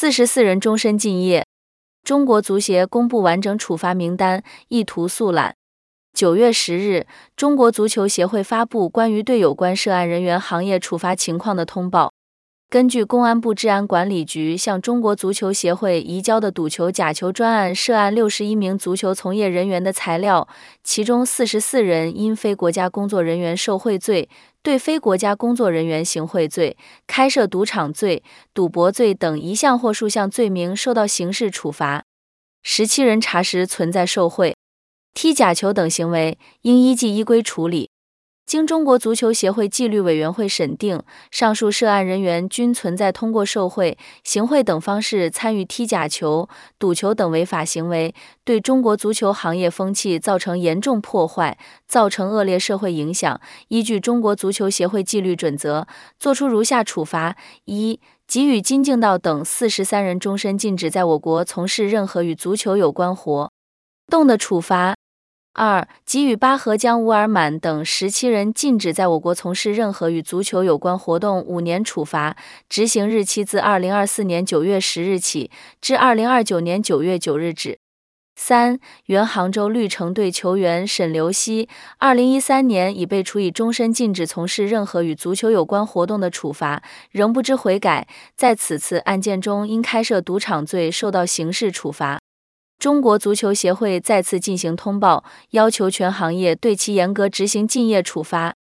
44人终身禁业。中国足协公布完整处罚名单，意图速览。9月10日，中国足球协会发布关于对有关涉案人员行业处罚情况的通报。根据公安部治安管理局向中国足球协会移交的赌球假球专案涉案61名足球从业人员的材料，其中44人因非国家工作人员受贿罪、对非国家工作人员行贿罪、开设赌场罪、赌博罪等一项或数项罪名受到刑事处罚，17人查实存在受贿、踢假球等行为，应依纪依规处理。经中国足球协会纪律委员会审定，上述涉案人员均存在通过受贿、行贿等方式参与踢假球、赌球等违法行为，对中国足球行业风气造成严重破坏，造成恶劣社会影响。依据中国足球协会纪律准则，作出如下处罚：一、给予金敬道等43人终身禁止在我国从事任何与足球有关活动的处罚。2. 给予巴合江乌尔满等17人禁止在我国从事任何与足球有关活动5年处罚，执行日期自2024年9月10日起至2029年9月9日止。3. 原杭州绿城队球员沈刘希2013年已被处以终身禁止从事任何与足球有关活动的处罚，仍不知悔改，在此次案件中因开设赌场罪受到刑事处罚。中国足球协会再次进行通报，要求全行业对其严格执行禁业处罚。